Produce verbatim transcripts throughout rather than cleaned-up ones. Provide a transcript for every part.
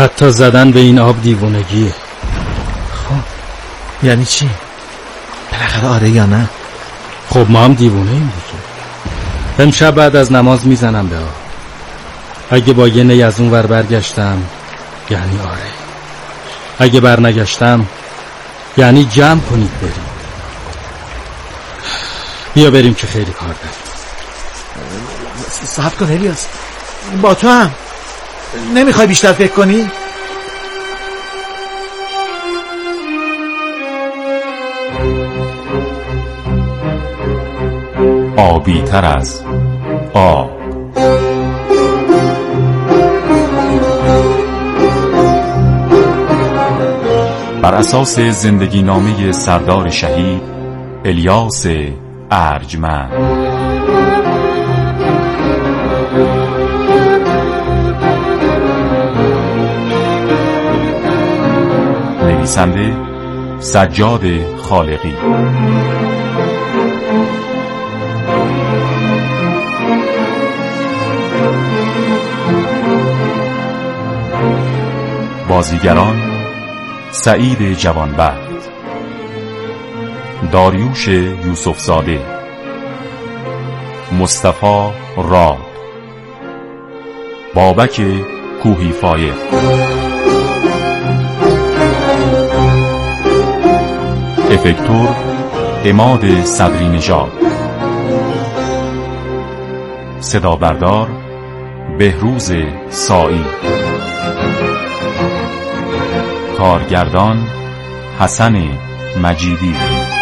حتی زدن به این آب دیوونگیه. خب یعنی چی؟ بالاخره آره یا نه؟ خب ما هم دیوونه ایم دیگه. امشب بعد از نماز میزنم به آب. اگه با یه نی از اون ور برگشتم یعنی آره، اگه برنگشتم یعنی جمع کنید بریم. بیا بریم که خیلی کار داریم. صبر کن الیاس، با تو هم نمیخوای بیشتر فکر کنی؟ آبی تر از آب. بر اساس زندگی نامه سردار شهید الیاس ارجمند. نویسنده سجاد خالقی. بازیگران: سعید جوانبخت، داریوش یوسف زاده، مصطفی راد، بابک کوهی فایق، افکتور عماد صدری نژاد، صدا بردار بهروز سائی، کارگردان حسن مجیدی.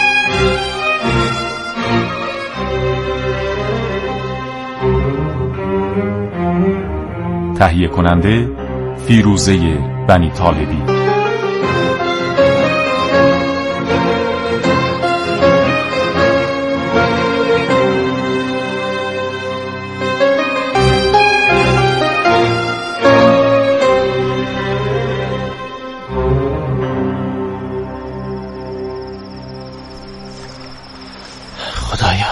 تهیه کننده فیروزه بنی طالبی. خدایا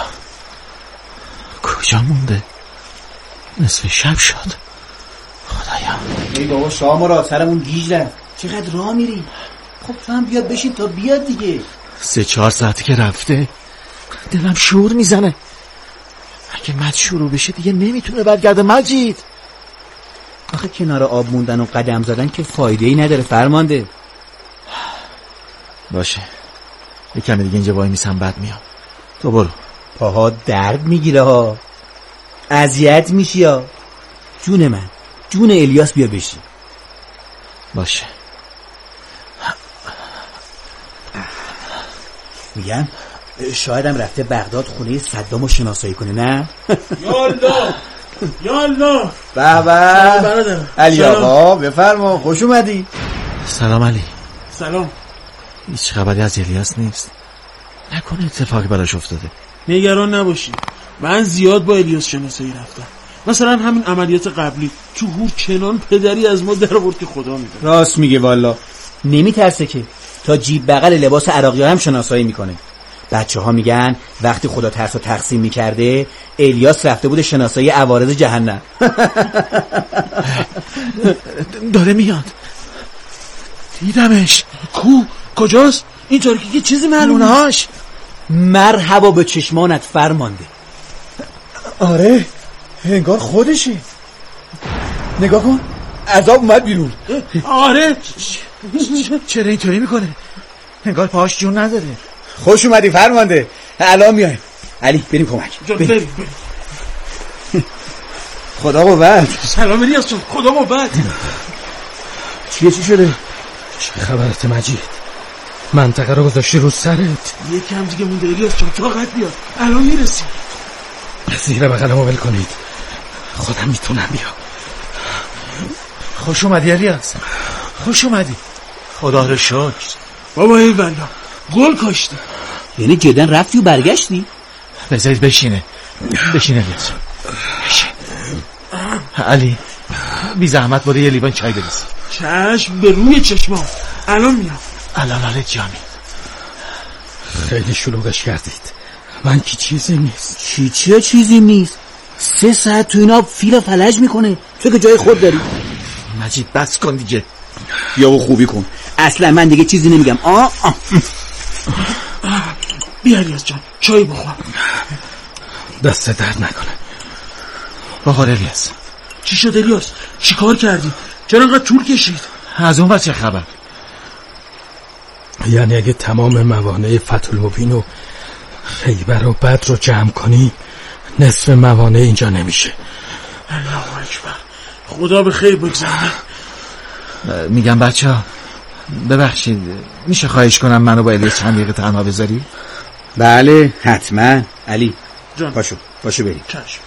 کجا مونده؟ نصف شب شد. خدایا ای بابا شامورا سرمون گیج رفت. چقدر راه میری؟ خب تو هم بیاد بشین تا بیاد دیگه. سه چهار ساعتی که رفته دلم شور میزنه. اگه مد شروع بشه دیگه نمیتونه برگرده. مجید آخه کنار آب موندن و قدم زدن که فایده ای نداره فرمانده. باشه یه کمی دیگه اینجا وای میسم بعد میام. تو برو. پاها درد میگیره ها، اذیت میشی ها. جون من، جون الیاس بیا بشین. باشه. میگم شایدم رفته بغداد خونه صدامو شناسایی کنه. نه یالله یالله. به به علی آقا بفرما، خوش اومدی. سلام علی. سلام. هیچ خبری از الیاس نیست؟ نکنه اتفاقی براش افتاده؟ نگران نباشی، من زیاد با الیاس شناسایی رفتم. مثلا همین عملیات قبلی جهور چنان پدری از ما در آورد که خدا میده. راست میگه والا. نمیترسه که تا جیب بغل لباس عراقی هم شناسایی میکنه. بچه ها میگن وقتی خدا ترس و تقسیم میکرده الیاس رفته بود شناسایی عوارض جهنم. داره میاد. دیدمش. کو؟ کجاست؟ اینطوری که چیزی معلومه. هاش. مرحبا به چشمانت فرمانده. آره انگار خودشه. نگاه کن عذاب اومد بیرون. آره چرا اینطوری میکنه؟ انگار پاهاش جون نداره. خوش اومدی فرمانده، الان میایم. علی بریم کمک. بریم بریم. خدا قوت. سلام الیاس جان، خدا قوت. چیه چی شده؟ چه خبرت مجید؟ منطقه رو گذاشتی رو سرت. یکم دیگه مونده الیاس جان، طاقت بیار، الان میرسیم. زیر بغلمو ول کنید، خودم میتونم بیام. خوش اومدی الیاس، خوش اومدی. خدا رو شکر. بابا ای والا گل کاشتی. یعنی جدا رفتی و برگشتی؟ بذارید بشینه. بشینه الیاس بشین. علی بی زحمت برو یه لیوان چای بریز. چشم به روی چشمام، الان میام. الان حالت جانی. خیلی شلوغش کردید. من کی چیزی نیست. چی چیه چیزی نیست؟ سه ساعت تو اینا فیل فلج میکنه، تو که جای خود داری. مجید بس کن دیگه. بیا و خوبی کن. اصلا من دیگه چیزی نمیگم. آه آه بیا الیاس جان چای بخور. دست درد نکنه. بخور الیاس. چی شد الیاس؟ چی کار کردی؟ چرا انقدر طول کشید؟ از اون وقت چه خبر؟ یعنی اگه تمام موانع فتح المبین و خیبر و بدر رو جمع کنی نصف موانع اینجا نمیشه. الله اکبر. خدا به خیر بگذره. میگم بچه ها ببخشید میشه خواهش کنم منو با الیاس چند دقیقه تنها بذاری؟ بله حتما. علی جان پاشو پاشو بریم. چشم.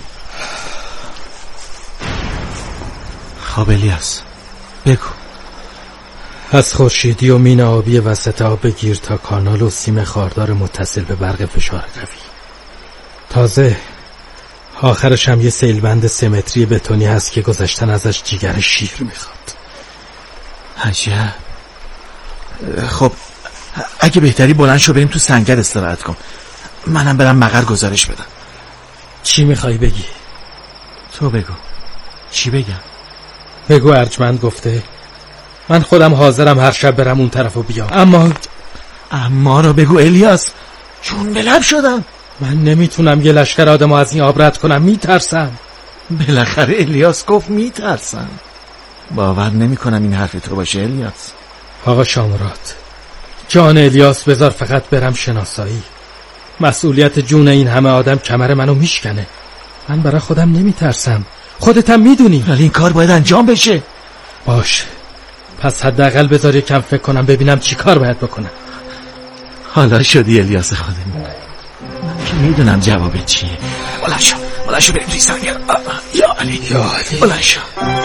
خب الیاس بگو. از خورشیدی و مین آبی وسط آب بگیر تا کانال و سیم خاردار متصل به برق فشار قوی. تازه آخرش هم یه سیلبند سه متری بتونی هست که گذشتن ازش جیگر شیر میخواد. عجب. خب اگه بهتری بلند شو بریم تو سنگر استراحت کن، منم برم مقر گزارش بدم. چی میخوای بگی؟ تو بگو. چی بگم؟ بگو ارجمند گفته من خودم حاضرم هر شب برم اون طرف و بیام. اما اما رو بگو الیاس، چون به لب شدم. من نمیتونم یه لشکر آدم از این آب رد کنم، میترسم. بالاخره الیاس گفت میترسم. باور نمی کنم این حرف تو باشه الیاس. آقا شامراد جان الیاس بذار فقط برم شناسایی. مسئولیت جون این همه آدم کمر منو میشکنه. من برای خودم نمیترسم، خودتم میدونی. ولی این کار باید انجام بشه. باش پس حداقل بذار یکم فکر کنم ببینم چی کار باید بکنم. حالا شدی الیاس خودمون. من که میدونم جواب چیه. بلند شو بلند شو بریم توی سنگر. یا علی یا علی بلند شو.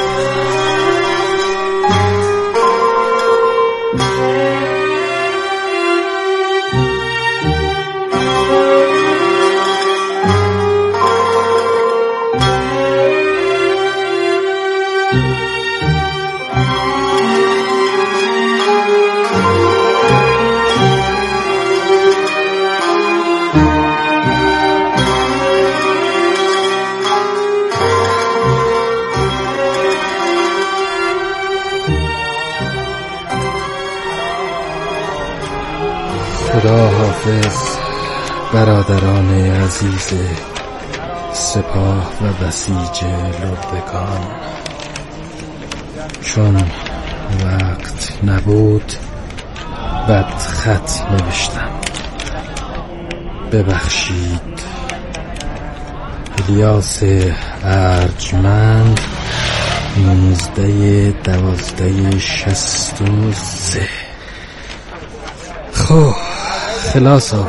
خدا حافظ برادران عزیز سپاه و بسیج لبکان. چون وقت نبود بد خط نوشتم، ببخشید. الیاس ارجمند نوزده دوازده شست و سه. خب خلاص ها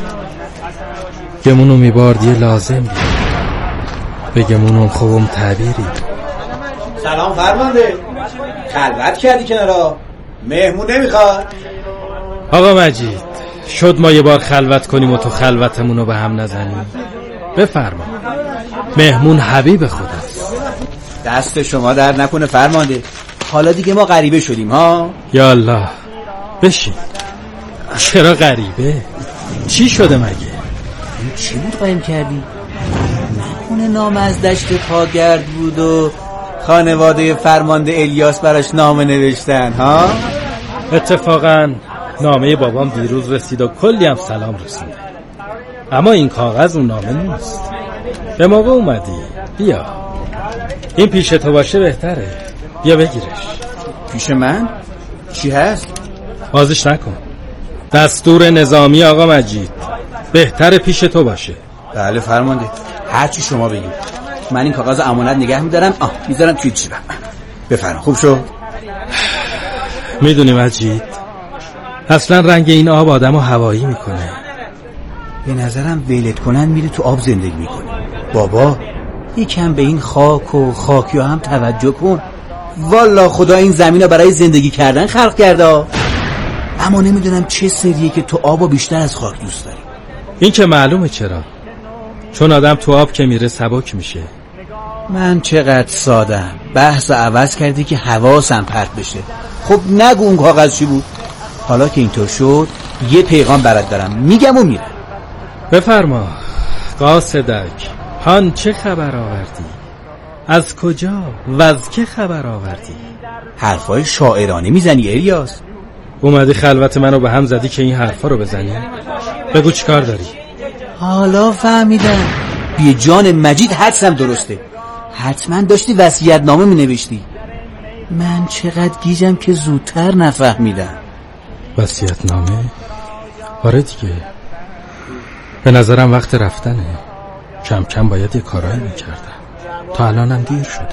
گمونو میباردی لازم بید بگمونم خوبم تعبیری. سلام فرمانده. خلوت کردی کنارا؟ مهمون نمیخواد؟ آقا مجید شد ما یه بار خلوت کنیم و تو خلوتمونو به هم نزنیم؟ بفرما، مهمون حبیب خداست. دست شما در نکنه فرمانده. حالا دیگه ما غریبه شدیم ها. یا الله بشین. چرا غریبه؟ چی شده مگه؟ این چی بود قایم کردی؟ نکنه نام از دشت پاگرد بود و خانواده فرمانده الیاس براش نامه نوشتن ها؟ اتفاقا نامه بابام دیروز رسید و کلی هم سلام رسید، اما این کاغذ اون نامه نیست. به موقع اومدی، بیا این پیش تو باشه بهتره، بیا بگیرش. پیش من؟ چی هست؟ بازش نکن، دستور نظامی آقا مجید، بهتره پیش تو باشه. بله فرمانده، هر چی شما بگید. من این کاغذ امانت نگه میدارم. آه میذارم توی جیبم. بفرما. خوب شد؟ میدونی مجید اصلا رنگ این آب آدمو هوایی میکنه. به نظرم ویلت کنن میره تو آب زندگی میکنه. بابا یکم به این خاک و خاکی هم توجه کن. والا خدا این زمین رو برای زندگی کردن خلق کرده، اما نمیدونم چه سریه که تو آبو بیشتر از خاک دوست داری. این که معلومه چرا، چون آدم تو آب که میره سبک میشه. من چقدر سادم، بحث عوض کردی که حواسم پرت بشه. خب نگو اون کاغذ چی بود. حالا که اینطور شد یه پیغام برات دارم، میگم و میرم. بفرما قاصدک. هان چه خبر آوردی؟ از کجا و از که خبر آوردی؟ حرفای شاعرانه میزنی الیاس. اومدی خلوت منو به هم زدی که این حرفا رو بزنی؟ بگو چیکار داری؟ حالا فهمیدم. بی جان مجید حدسم درسته. حتما داشتی وصیت‌نامه مینوشتی. من چقدر گیجم که زودتر نفهمیدم. وصیت‌نامه؟ آره دیگه. به نظرم وقت رفتنه. کم کم باید یه کارایی میکردم. تا الانم دیر شده.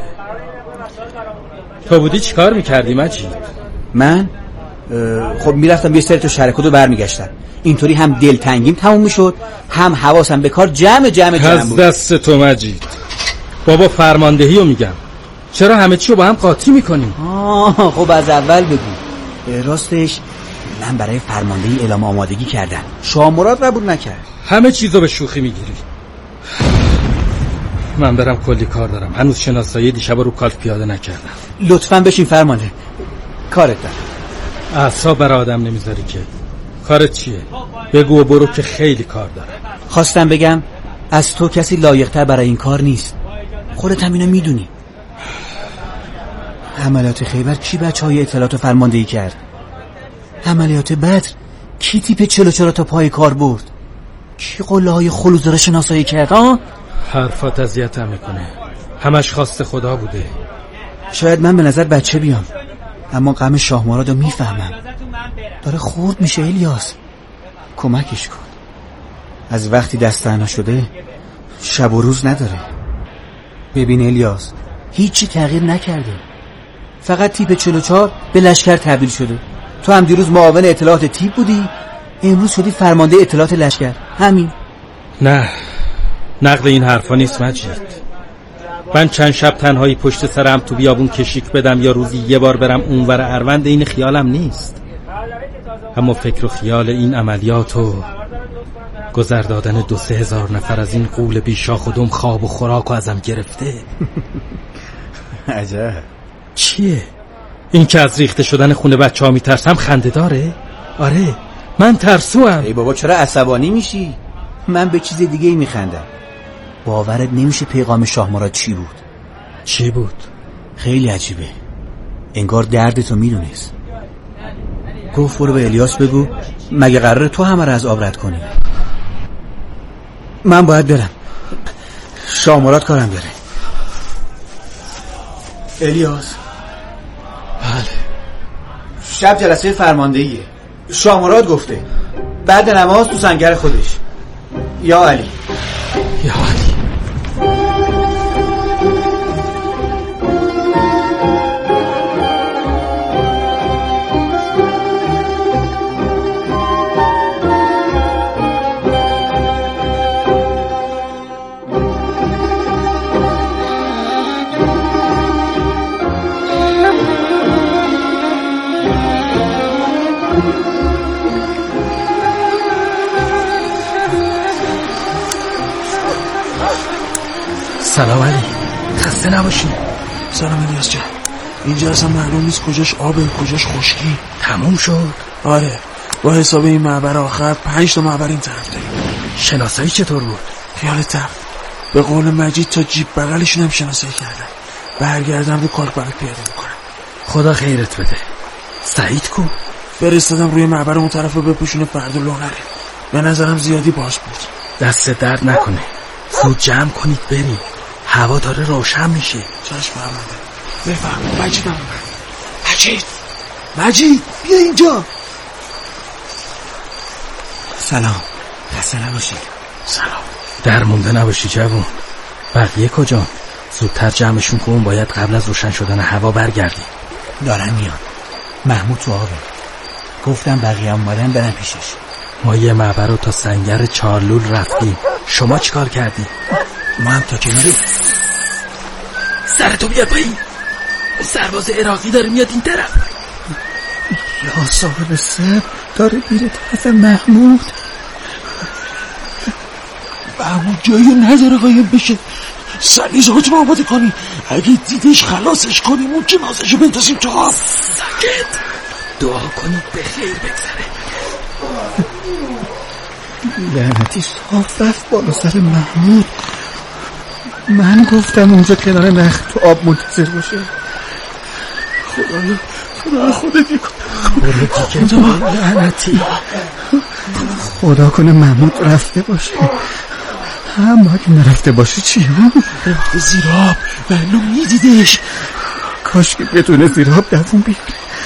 تو بودی چیکار میکردی مجید؟ من؟ خب میرفتم یه سری تو شرکت رو برمیگشتم. اینطوری هم دلتنگیم تموم میشد، هم حواسم به کار جمع جمع جمع بود. از دست تو مجید. بابا فرماندهی رو میگم. چرا همه چی رو با هم قاطی میکنیم؟ آه خب از اول بگو. راستش من برای فرماندهی اعلام آمادگی کردم. شاه مراد قبول نکرد. همه چیزو به شوخی میگیری. من برم کلی کار دارم. هنوز شناسایی دیشب رو کالت پیاده نکردم. لطفاً بشین فرمانده. کارت دارم. اعصاب بر آدم نمیذاری که. کارت چیه؟ بگو و برو که خیلی کار دارم. خواستم بگم از تو کسی لایق‌تر برای این کار نیست. خودت هم اینو میدونی. عملیات خیبر کی بچهای اطلاعات رو فرماندهی کرد؟ عملیات بدر کی تیپ چلو چرا تا پای کار برد؟ کی قله های خلوزه رو شناسایی کرد؟ ها؟ حرفات اذیتم میکنه. همش خواست خدا بوده. شاید من به نظر بچه بیام، اما غم شاه مراد رو میفهمم. داره خورد میشه الیاس. کمکش کن. از وقتی دست تنها شده شب و روز نداره. ببین الیاس، هیچی تغییر نکرده. فقط تیپ چهل و چهار به لشکر تبدیل شده. تو هم دیروز معاون اطلاعات تیپ بودی، امروز شدی فرمانده اطلاعات لشکر. همین. نه، نقل این حرفا نیست مجید. من چند شب تنهایی پشت سرم تو بیابون کشیک بدم یا روزی یه بار برم اونور اروند، این خیالم نیست. اما فکر و خیال این عملیات و گذر دادن دو سه هزار نفر از این غول بیشاخ و دم خواب و خوراک و ازم گرفته. عجب. چیه؟ این که از ریخته شدن خونه بچه ها میترسم خنده داره؟ آره من ترسوام. ای بابا چرا عصبانی میشی؟ من به چیز دیگه ای میخندم. باورت نمیشه پیغام شاه مراد چی بود؟ چی بود؟ خیلی عجیبه. انگار دردتو میدونست. گفت برو به الیاس بگو مگه قراره تو همه رو از آب رد کنی؟ من باید برم، شاه مراد کارم داره. الیاس. بله. شب جلسه فرماندهیه. شاه مراد گفته بعد نماز تو سنگر خودش. یا علی. یا علی. سلام علی، خسته نباشی. سلام الیاس جان. اینجا اصلا معلوم نیست کجاش آبه کجاش خشکی. تموم شد؟ آره، با حساب این معبر آخر پنج تا معبر این طرف داریم. شناسایی چطور بود؟ خیالتم به قول مجید تا جیب بغلشون هم شناسایی کردن. برگردم رو کارک برات پیاده میکنم. خدا خیرت بده. سعید کو؟ فرستادم روی معبر اون طرف رو بپوشونه، فردا لو نره. به نظرم زیادی باز بود. دست درد نکنه. زود جمع کنید بریم. هوا داره روشن میشه. چشم فرمانده. بفرم مجید هم مجید مجید بیا اینجا. سلام، خسته نباشی. سلام. در مونده نباشی جوون. بقیه کجا؟ زودتر جمعشون کن، باید قبل از روشن شدن هوا برگردیم. دارن میان. محمود تو آبه. گفتم بقیه هم اومدن برن پیشش. ما یه معبر رو تا سنگر چارلول رفتیم. شما چیکار کردی؟ ما هم تا کناری. سرتو بیار پایین. سرباز عراقی داره میاد این طرف. یا صاحب سر داره میره طرف محمود. محمود جایی نداره قایم بشه. سلیزاتون آماده کنی، اگه دیدش خلاصش کنیم اون جنازشو بندازیم تو آب. ساکت. دعا کنید به خیر بگذره. لعنتی صاف رفت بالا سر محمود. من گفتم اونجا کنار نخ تو آب منتظر باشه. خدایا خدا خودت یکن خدا لعنتی. خدا کنه محمود رفته باشه. هم اگه نرفته باشه چی ها؟ رفته زیر آب بلو میدیدش. کاش که بتونه زیر آب دوون بیاره.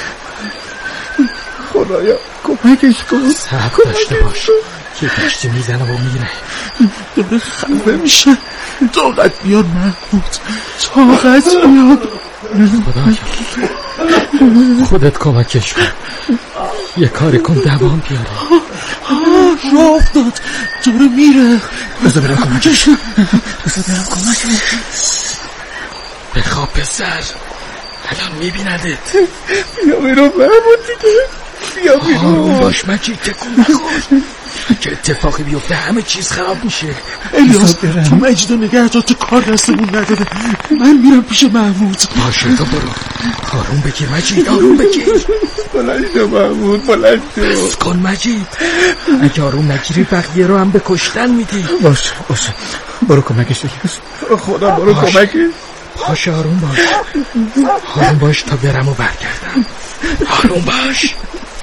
خدایا کمکش کن. صبر داشته باش که کشتی میزنه و میره. داره خفه میشه. طاقت بیاد محمود، طاقت بیاد. خدایا خودت کمکش کن. یه کاری کن دوام بیاره. راه افتاد داره میره. بذار برم کمکش. بذار برم کمکش. بخواب پسر، الان میبیندت. بیا بیرون محمود دیگه. بیا بیرون. آروم باش مجید، تکون نخور. که اتفاقی بیفته همه چیز خراب میشه. الیاس تو مجیدو نگه دار، تو کار دستمون نداده. من میرم پیش محمود. باشه تو برو. آروم بگیر مجید، آروم بگیر. بلند شو محمود، بلند شو. بس کن مجید. اگه آروم نگیری بقیه رو هم به کشتن میدی. باشه باشه برو کمکش الیاس. خدا برو کمکش. باشه آروم باش. آروم باش تا برم و برگردم. آروم باش.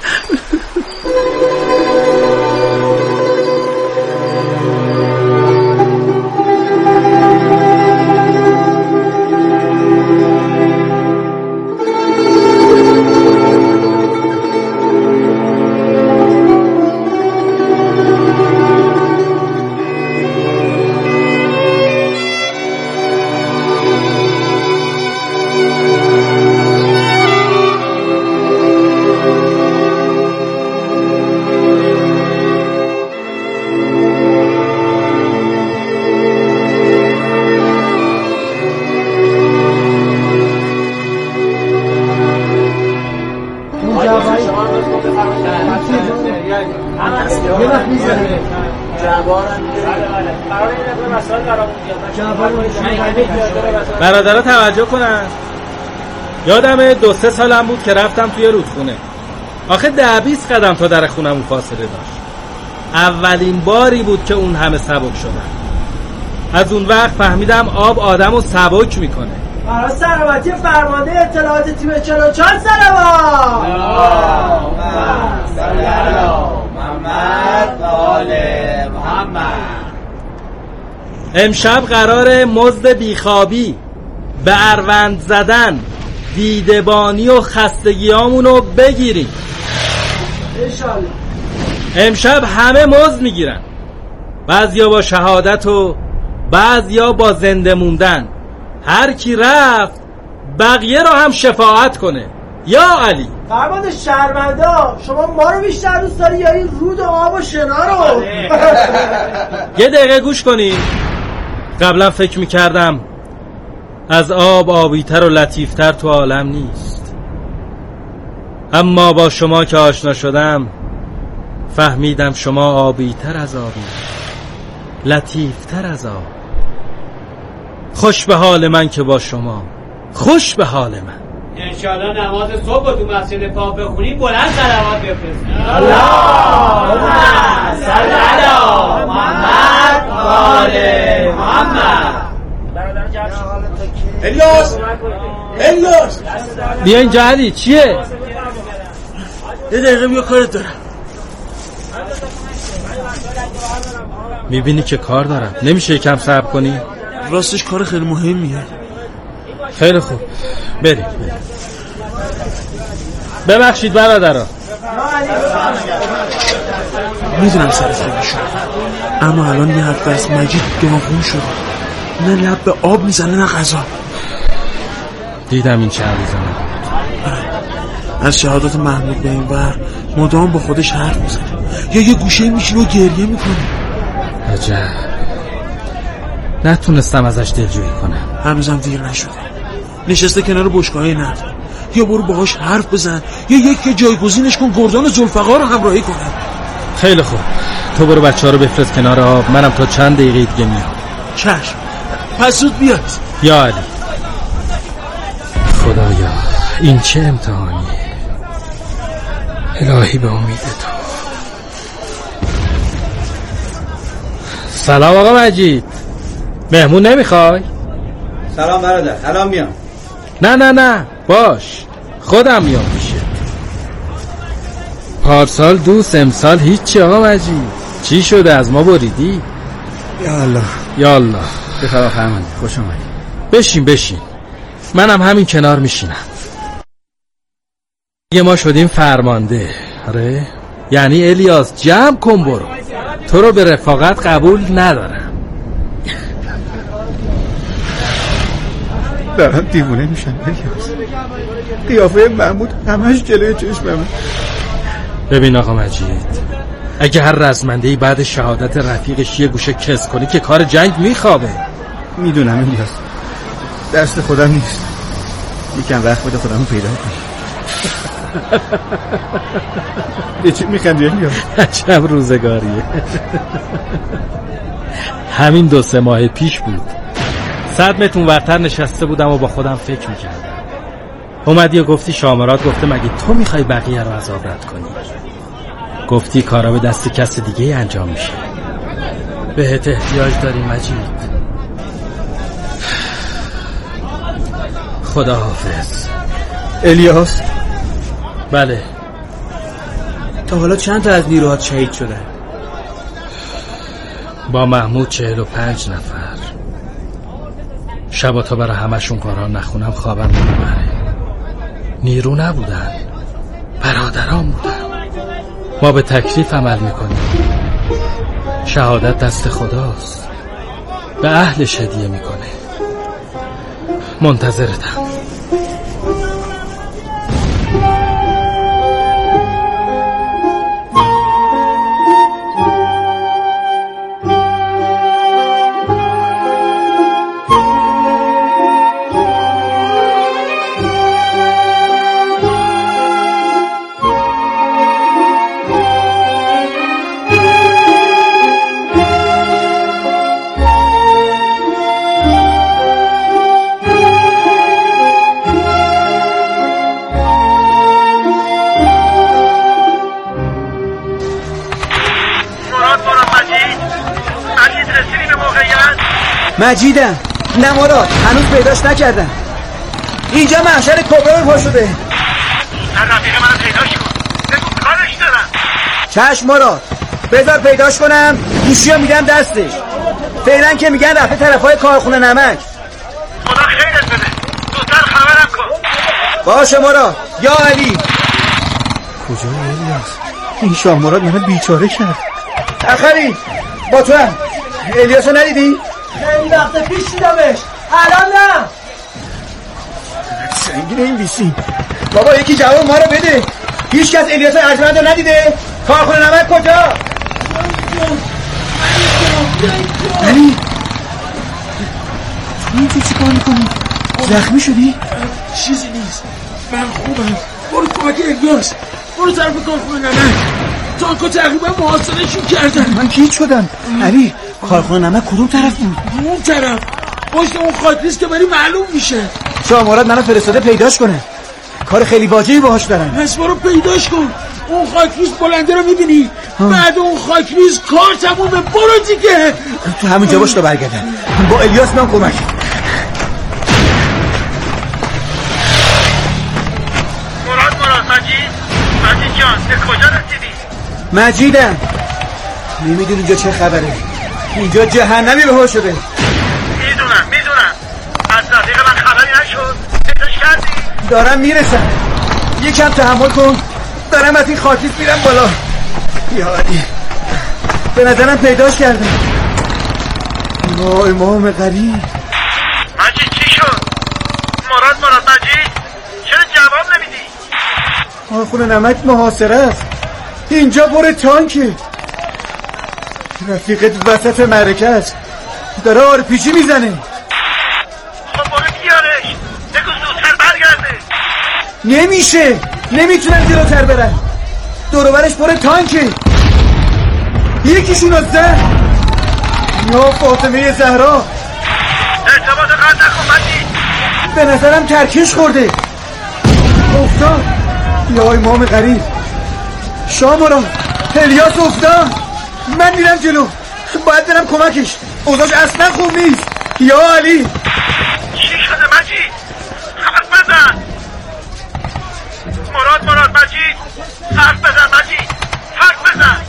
برادرها توجه کنن. یادمه دو سه سالم بود که رفتم توی رودخونه. آخه ده بیست قدم تا در خونمون فاصله داشت. اولین باری بود که اون همه سبک شدم. از اون وقت فهمیدم آب آدمو سبک میکنه. برای سلامتی فرمانده اطلاعات تیم چهل و چهار سلام. محمد آل محمد. امشب قرار مزد بیخوابی، به اروند زدن، دیدبانی و خستگیامونو بگیریم. انشالله. امشب همه مزد میگیرن. بعضیا با شهادت و بعضیا با زنده موندن. هر کی رفت بقیه رو هم شفاعت کنه. یا علی. فرمانده شرمنده، شما ما رو بیشتر دوست داری یا این رود و آب و شنا رو؟ یه دقیقه گوش کنی. قبلا فکر میکردم از آب آبیتر و لطیفتر تو عالم نیست، اما با شما که آشنا شدم فهمیدم شما آبیتر از آبی، لطیفتر از آب. خوش به حال من که با شما، خوش به حال من. انشالله نماز صبح تو مسجد پاک بخونی بلند صلوات بفرستی. اللهم صل علی محمد و آل محمد. الیاس الیاس بیا اینجا علی. چیه؟ یه دقیقه بیا کارت دارم. میبینی که کار دارم، نمیشه یکم صبر کنی؟ راستش کار خیلی مهمیه. خیلی خوب بریم. ببخشید برادرها. میدونم سر خیلی شد، اما الان یه حرف از مجید داغون شد. نه لب به آب میزنه نه غذا. دیدم این چند روزه از شهادت محمود به این ور مدام با خودش حرف میزنه یا یه گوشه میشینه و گریه میکنه. عجب، نتونستم ازش دلجویی کنم. هنوزم دیر نشده. نشسته کنار بشگاه نفت. یا برو باهاش حرف بزن یا یکی جایگزینش کن گردان ذوالفقار رو همراهی کنه. خیلی خوب، تو برو بچه ها رو بفرست کنار آب، منم تا چند دقیقه دیگه میام. چشم، پس زود بیاد. یا علی. خدایا این چه امتحانیه. الهی به امید تو. سلام آقا مجید. مهمون نمیخوای؟ سلام برادر، الان میام. نه نه نه باش، خودم میام پیشت. پارسال دوست، امسال هیچی. آقا مجید چی شده، از ما بریدی؟ یا الله یا الله. بخواه فرمانی، خوش آمدی. بشین بشین، منم همین کنار میشینم. یه ما شدیم فرمانده. آره یعنی الیاس جمع کن برو، تو رو به رفاقت قبول ندارم. دارم دیوونه میشن الیاس. قیافه محمود همش جلوی چشممه. ببین آقا مجید، اگه هر رزمندهی بعد شهادت رفیقش یه گوشه کس کنی که کار جنگ میخوابه. میدونم الیاس، دست خودم نیست. یکم وقت بده خودمو پیدا کنم. به چی میخندی الیاس؟ عجب روزگاریه. همین دو سه ماه پیش بود، صد متر اونورتر نشسته بودم و با خودم فکر میکردم. اومدی و گفتی شامرات گفته مگه تو میخوای بقیه رو عذاب رد کنی؟ گفتی کارا به دست کس دیگه انجام میشه. بهت احتیاج داری مجید. خدا حافظ. الیاس. بله. تا حالا چند تا از نیروهات شهید شدن؟ با محمود چهل و پنج نفر. شبا تا برای همشون قرآن نخونم خوابم نمیبره. نیرو نبودن، برادران بودن. ما به تکلیف عمل میکنیم. شهادت دست خداست، به اهلش هدیه میکنه. منتظرتم. مجیدم، نه مراد، هنوز پیداش نکردم. اینجا محشر کبرا پا شده. رفیق من پیداش کن، بگو کارش دارم. چشم مراد، بذار پیداش کنم، گوشیو میدم دستش. فعلا که میگن رفته طرفای کارخونه نمک. خدا خیرت بده، زودتر خبرم کن. باشه مراد. یا علی. کجای الیاس؟ این شاه مراد منو بیچاره کرد. اخری با تو هم. الیاسو ندیدی؟ خیلی وقت پیش دیدمش، الان نه. سنگین این بیسی. بابا یکی جواب ما رو بده. هیچ کس الیاس ارجمند رو ندیده؟ کارخونه نمک کجا؟ علی تو اینجا چی کار میکنی؟ زخمی شدی؟ چیزی نیست، من خوبم. برو کمک الیاس، برو طرف کارخونه نمک. تانکو تقریبا محاصرهشون کردن. من گیج شدم. علی کارخونه نمک کدوم طرف بود؟ اون طرف، پشت اون خاکریز که بری معلوم میشه. شاه مراد منو فرستاده پیداش کنه. کار خیلی واجبی باهاش دارم. پس برو پیداش کن. اون خاکریز بلنده رو میبینی؟ بعد اون خاکریز کار تمومه. برو دیگه. تو همونجا باش تا برگردم. با الیاس میام کمک. مراد مراد مجید مجید جان، به کجا رسیدی؟ مجیدم، نمیدونی اینجا چه خبره. اینجا جهنمی به هوش شده. میدونم میدونم، از رفیق من خبری نشد؟ پیداش کردی؟ دارم میرسم، یکم تحمل کن. دارم از این خاکریز میرم بالا. یا علی، به نظرم پیداش کردم. وای امام غریب. مجید چی شد؟ مراد مراد مجید چرا جواب نمیدی؟ کارخونه نمک محاصره است. اینجا پر تانکه. رفیقت وسط معرکه است، داره آرپیجی میزنه. خب برو بیارش، بگو زودتر برگرده. نمیشه، نمیتونم جلوتر برم. دوروبرش پر تانکه. یکیشون از زن. یا فاطمه زهرا. ارتباط قطع نکن مجید. به نظرم ترکش خورده. افتاد. یا امام غریب. شامورا، الیاس افتاد. من میرم جلو، باید برم کمکش. اوضاعش اصلا خوب نیست. یا علی چی شده مجید؟ حرف بزن. مراد مراد مجید حرف بزن. مجید حرف بزن.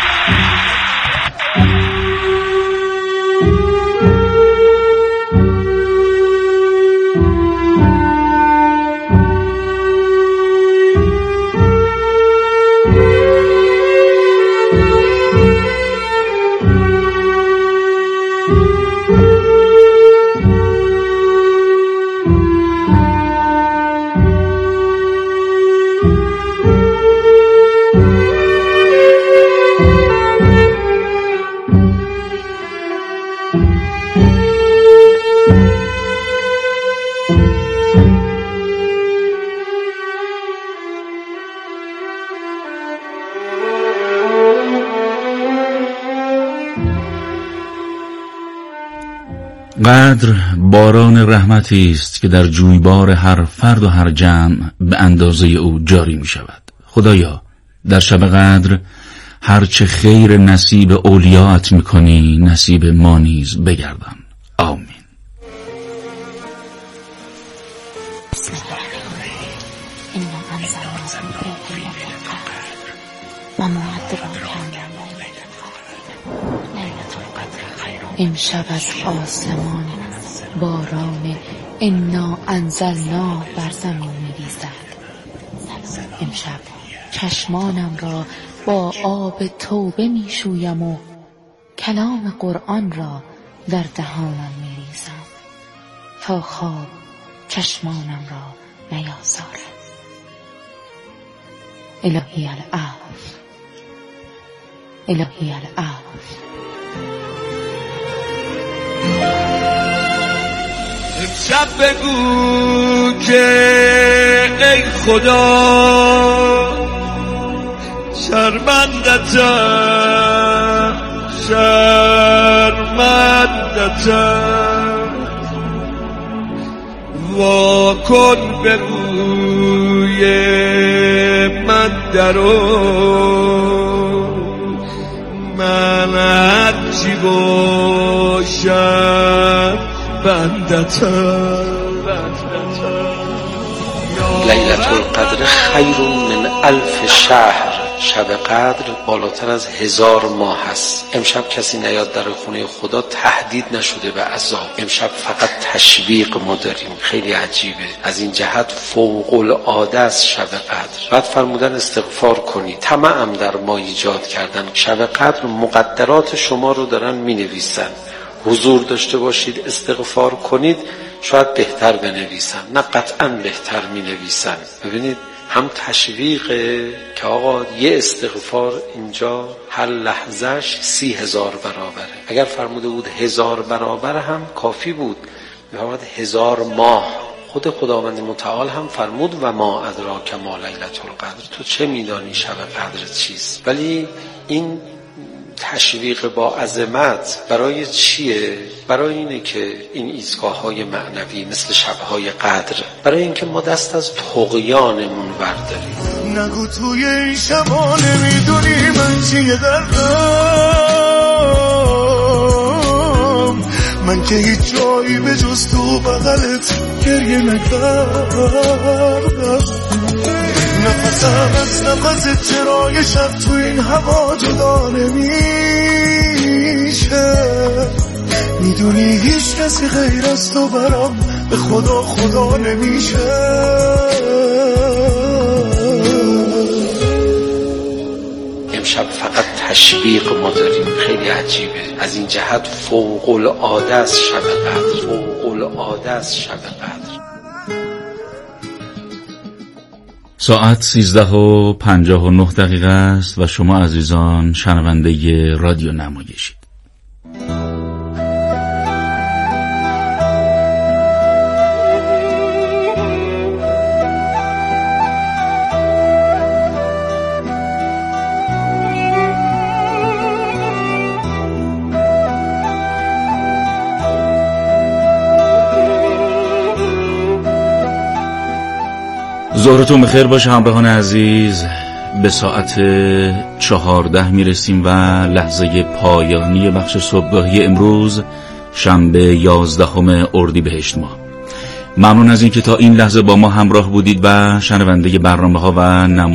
قدر باران رحمتی است که در جویبار هر فرد و هر جمع به اندازه او جاری می شود. خدایا در شب قدر هرچه خیر نصیب اولیاءت می کنی نصیب ما نیز بگردان. آمین. امشب از آسمان باران انا انزلنا بر زمین می‌ریزد. امشب چشمانم را با آب توبه میشویم و کلام قرآن را در دهانم می‌ریزم تا خواب چشمانم را نیازارد. الهی العفو، الهی العفو. امشب بگو که ای خدا شرمندتم شرمندتم وا کن به روی من درو من هرچی باشم بندتم. لیلة القدر خیر من الف شهر. شب قدر بالاتر از هزار ماه هست. امشب کسی نیاد در خونه خدا تهدید نشده به عذاب. امشب فقط تشویق ما داریم. خیلی عجیبه. از این جهت فوق العاده است شب قدر. بعد فرمودن استغفار کنید. طمعم در ما ایجاد کردن. شب قدر مقدرات شما رو دارن می نویسن. حضور داشته باشید، استغفار کنید، شاید بهتر بنویسن، نه قطعا بهتر می نویسن. ببینید هم تشویقه که آقا یه استغفار اینجا هر لحظهش سی هزار برابره. اگر فرموده بود هزار برابر هم کافی بود، می‌فرماد هزار ماه. خود خداوند متعال هم فرمود و ما ادراک ما لیلة القدر. تو چه میدانی شب قدر چیست؟ ولی این تشویق با عظمت برای چیه؟ برای اینه که این ایستگاه‌های معنوی مثل شب‌های قدر، برای اینکه ما دست از طغیانمون برداریم. نگو توی این شبا نمیدونی من چیه دردم، من که هیچ جایی به جز تو بغلت گریه نکردم. نفسم از نفس چرای شب تو این هوا جدا نمیشه، میدونی هیچ کسی غیر از تو برام به خدا خدا نمیشه. امشب فقط تشویق ما داریم. خیلی عجیبه. از این جهت فوق العاده است شب قدر. فوق العاده است شب قدر. ساعت سیزده و پنجاه و نه دقیقه است و شما عزیزان شنونده رادیو نمایشید. ظهرتون بخیر باشه همراهان عزیز. به ساعت چهارده میرسیم و لحظه پایانی بخش صبحگاهی امروز شنبه یازدهم اردیبهشت ماه. ممنون از اینکه تا این لحظه با ما همراه بودید و شنونده برنامه ها و نمایش